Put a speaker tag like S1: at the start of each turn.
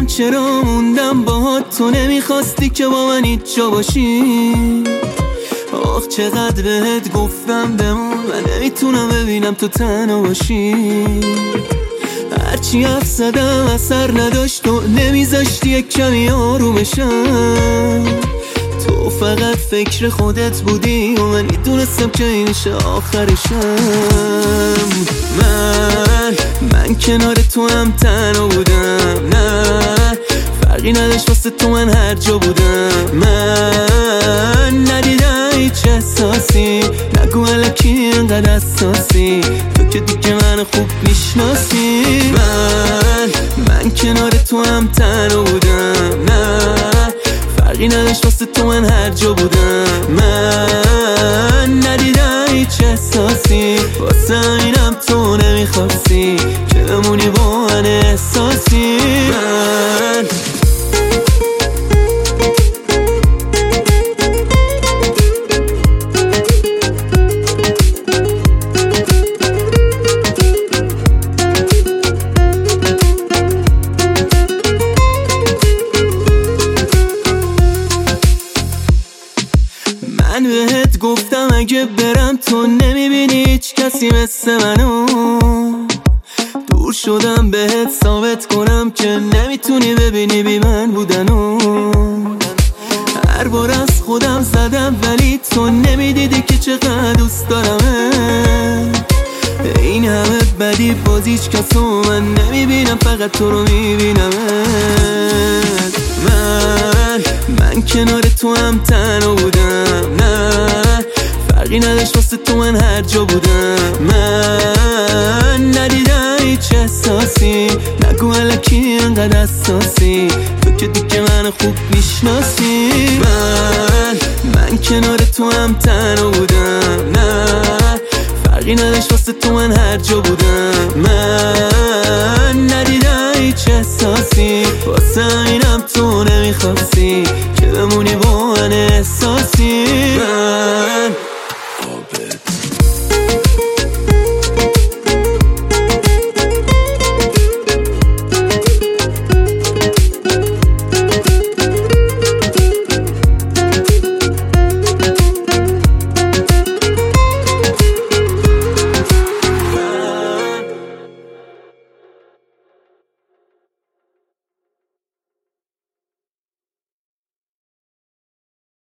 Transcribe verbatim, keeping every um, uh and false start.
S1: چرا موندم باهات، تو نمیخواستی که با من هیچ جا باشی. آخ چقدر بهت گفتم بمون، من نمیتونم ببینم تو تنها باشی. هرچی حرف زدم اثر نداشت، تو نمیذاشتی یک کمی آرومشم. تو فقط فکر خودت بودی و من میدونستم که این میشه آخرشم. من من کنار تو هم تنها بودم، نه فرقی نداشت واسه تو من هر جا بودم. من ندیدم هیچ احساسی، نگو الکی اینقدر اساسی، تو که دیگه من خوب میشناسی. من من کنار تو هم تنها بودم، نه فرقی نداشت واسه تو من هر جا بودم. من ندیدم هیچ احساسی، واسه اینم تو نمیخواستی که بمونی با من احساسی. من من بهت گفتم اگه برم تو نمیبینی هیچ کسی مثل منو. دور شدم بهت ثابت کنم که نمیتونی ببینی بی من بودنو. هر بار از خودم زدم ولی تو نمیدیدی که چقدر دوست دارم. این همه بدی باز هیچ کسو من نمیبینم، فقط تو رو میبینم. من من کنار تو هم تنها بودم، نه فرقی نداشت واسه تو من هر جا بودم. من ندیدم هیچ احساسی، نگو الکی اینقدر اساسی، تو که دیگه من خوب میشناسی. من من کنار تو هم تنها بودم، نه فرقی نداشت واسه تو من هر جا بودم. من ندیدم هیچ احساسی، واسه اینم تو نمیخواستی که بمونی با من احساسی.